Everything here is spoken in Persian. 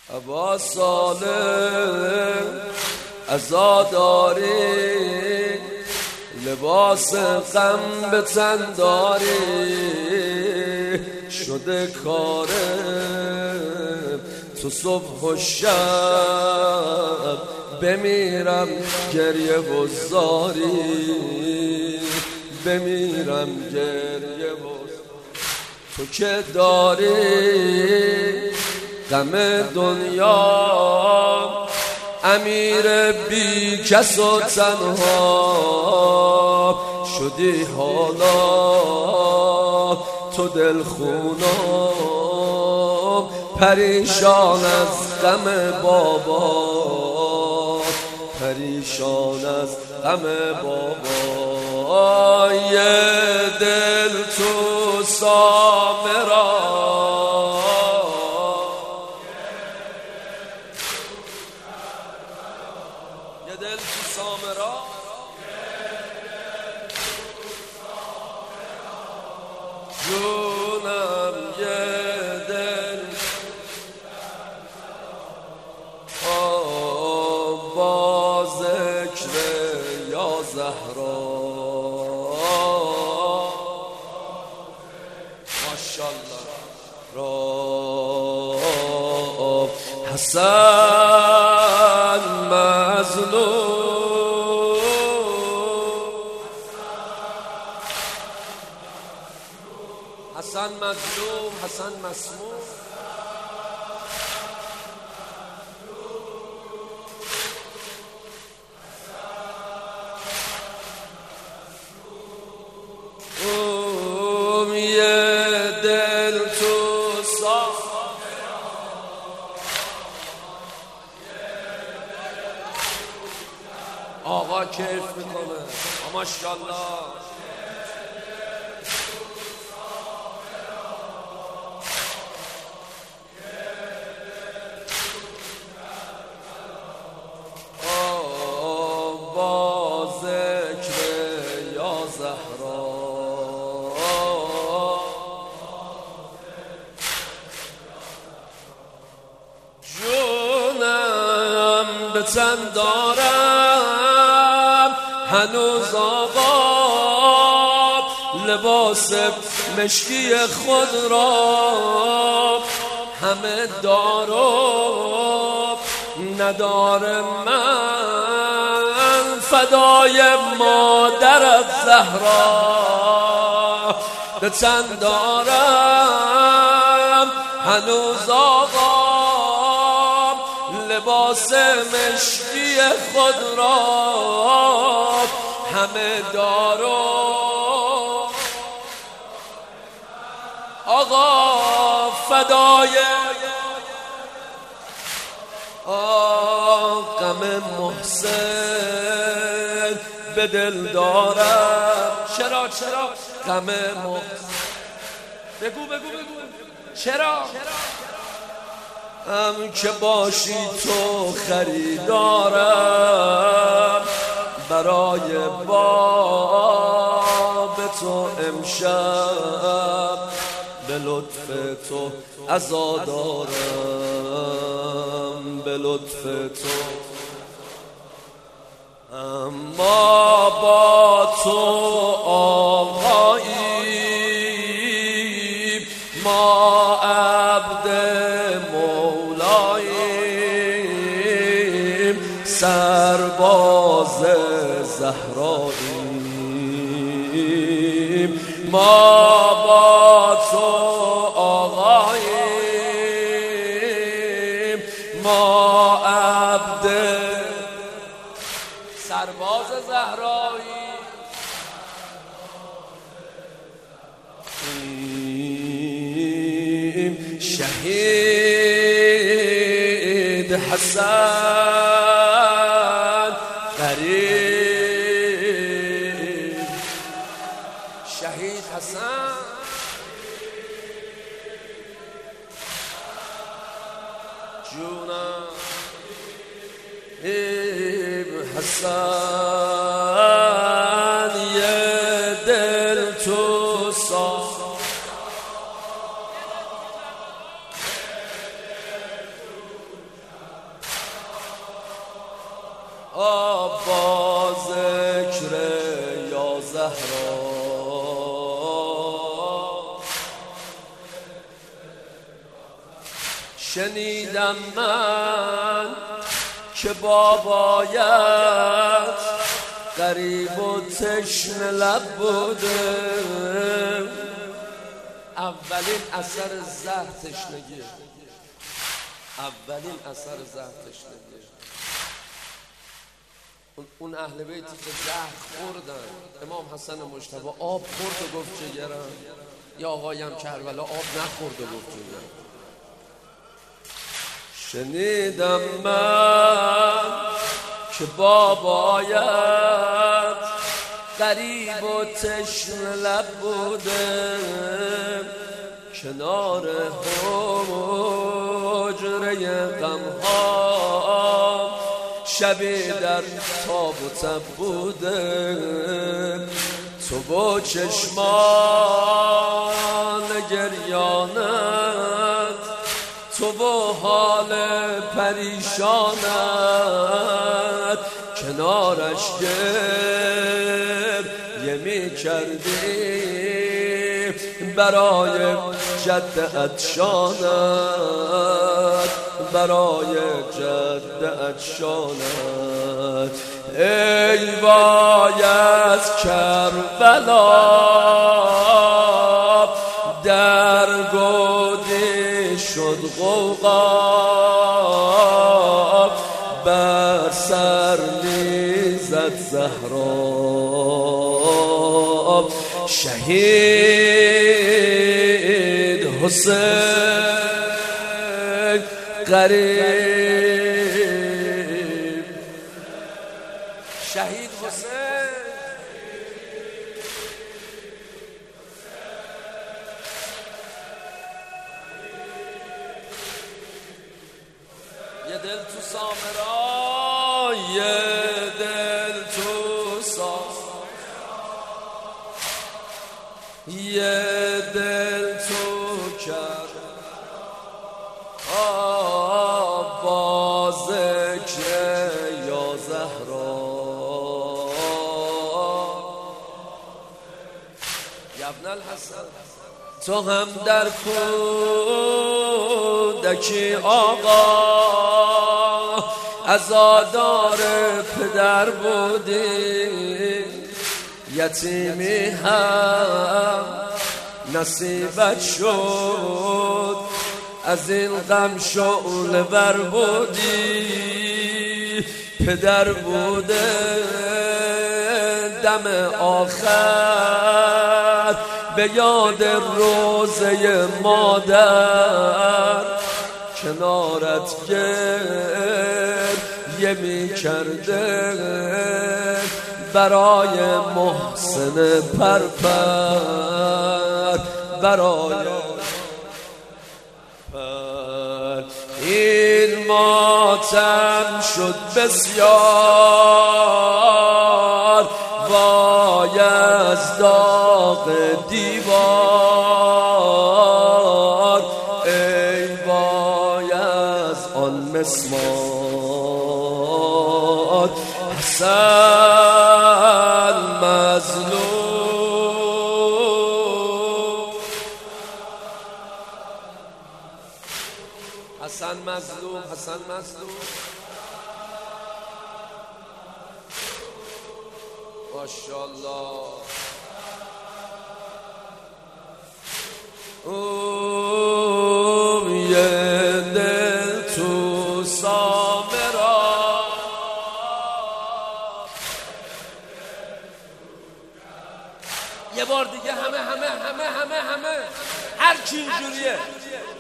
ابا صالح عزاداری، لباس غم به تن داری، شده کارم تو صبح و شب، بمیرم گریه و زاری، بمیرم گریه و تو که داری غم دنیا، امیر بی کس و تنها شدی حالا تو دلخونم، پریشان از غم بابا، پریشان از غم بابا، یه دل تو سامرا، یه دل تو سامرا، جونم یه دل با ذکر یا زهرا، ماشاءالله را حسن مظلوم، حسن مظلوم، حسن مسموم، یه دل تو آقا کیف میکنه، ماشاءالله. با ذکر یا زهرا، جونم به تن دارم هنوز آقا، لباس مشکی خود را همه دارم، ندار من فدای مادرت زهرا، به تن دارم هنوز آقا، لباس مشکی خود را همه دارم، آقا فدای غم محسن به دل دارم. چرا غم محسن؟ بگو چرا؟ هم که باشی تو خریدارم، برای باب تو امشب به لطف تو عزادارم، به لطف تو، اما با تو آقایی، ما عبد مولاییم، سرباز زهراییم، ما با تو آقاییم، ما عبد سرباز زهرایی، شهید حسن قریب، شهید حسن جونم حسن، یه دل تو با ذکر یا زهرا شنیدم من که بابایت غریب و تشنه لب بوده. اولین اثر زهر تشنگی، اولین اثر زهر تشنگی. اون اهل بیتی که زهر خوردن، امام حسن مجتبی آب خورد و گفت جگرم، یا آقایم کربلا آب نخورد و گفت جگرم. شنیدم من که بابایت غریب و تشنه لب بوده، کنار حجره غمها شبی در تاب و تب بوده. تو با چشمان گریانت، تو با حال پریشانت کنارش گریه می کردی برای جد عطشانت، برای جد عطشانت. ای وای از کربلا در گودی شد غوغا، بر سر میزد زهرا. شهید حسین غریب، شهید حسین یه دل تو سامرا، یه دل تو سامرا، یه دل تو کربلا، با ذکر یا زهرا. یا ابن الحسن تو هم در کودکی آقا عزادار پدر بودی، یتیمی هم نصیبت شد، از این غم شعله بر بودی. پدر بوده دم آخر به یاد روزه مادر، کنارت گریه می کرده برای محسن پرپر، برای پر. این ماتم شد بسیار، وای از داغ دیوار، ای وای از آن مسمار. حسن مظلوم، حسن مظلوم، حسن مظلوم. ماشاءالله. یه دل تو سامرا، یه بار دیگه همه هر کی اینجوریه